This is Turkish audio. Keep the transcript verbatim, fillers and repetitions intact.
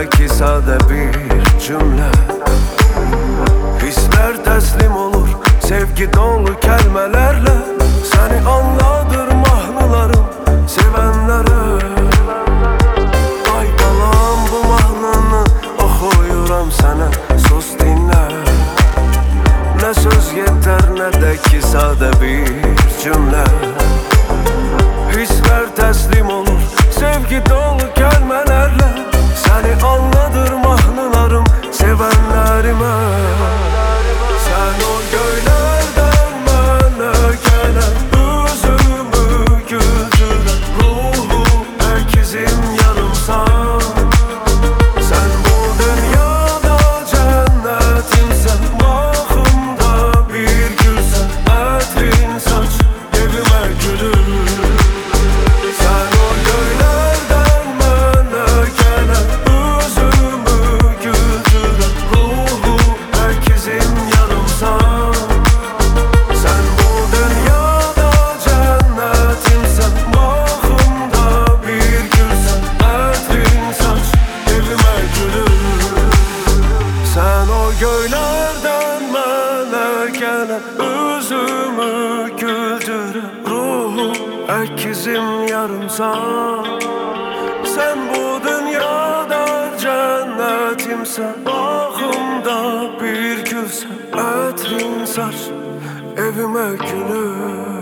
neredeki sade bir cümle. Hisler teslim olur sevgi dolu kelimelerle. Seni anladır mahnılarım sevenlere. Ay balam bu mahnını oxuyuram sana, sus dinle. Ne söz yeter ne de ki sade bir cümle. Hisler teslim olur sevgi dolu kelimelerle. Seni anladır mahnılarım sevenlerime. Sen o göylerden bana gelen, yüzümü güldüren, ruhu ekizim yarımsan. Sen bu dünyada cennetimsen, bağımda bir gülsen, etrin saç evime gülür. Sen o göylerden bana gelen, yüzümü güldüren, ruhu ekizim yarımsan. Sen bu dünyada cennetimsen, bağımda bir gülsen, etrin saç evime gülür. Sen o göylerden bana gelen, yüzümü güldüren, ruhu ekizim yarımsan. Sen bu dünyada cennetimsen, bağımda bir gülsen, etrin saç evime gülür.